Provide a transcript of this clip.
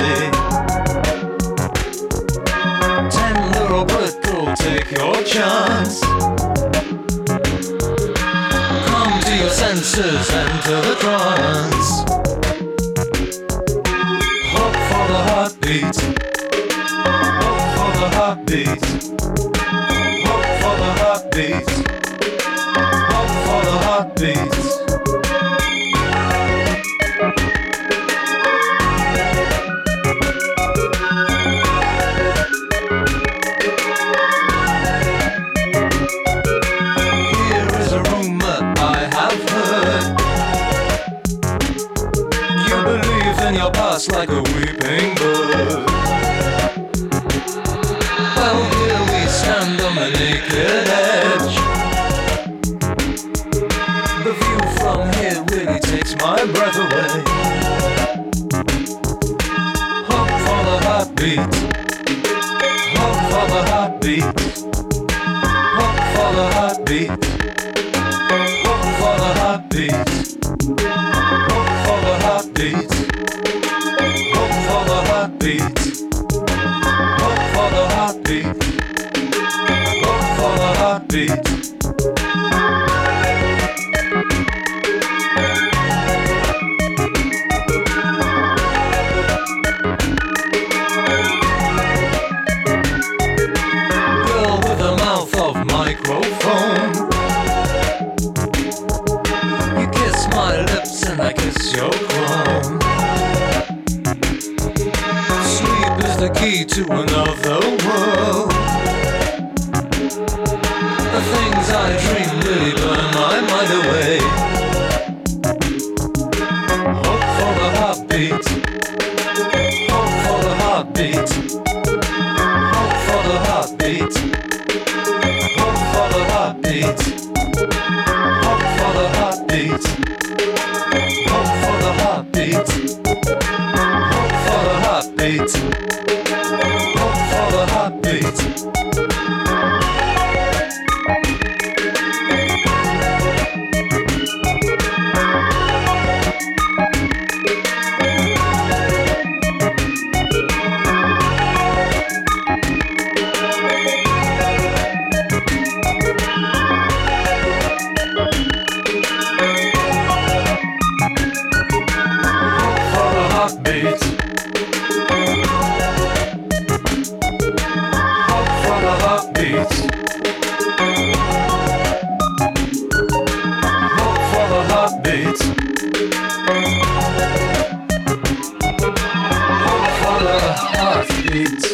me. Tender or brittle, take your chance. Come to your senses, enter the trance. Hope for the heartbeat. Hope for the heartbeat. Hope for the heartbeat. Hope for the heartbeat. Your past like a weeping bird. Well, here we stand on the naked edge. The view from here really takes my breath away. Hope for the heartbeat. Hope for the heartbeat. Hope for the heartbeat. Hope for the heartbeat. Hope for the heartbeat. Hope for the heartbeat. Hope for the heartbeat. Hope for the heartbeat. Girl with a mouth of microphone. You kiss my lips and I kiss your chrome. The key to another world. The things I dream really burn my mind away. Hope for the heartbeat. Hope for the heartbeat. Hope for the heartbeat. Hope for the heartbeat. Hope for the heartbeat. Hope for the heartbeat. Hope for the heartbeat. Hope for the heartbeat. Hope for the heartbeat. Hope for the heartbeat. Hope for the heartbeat.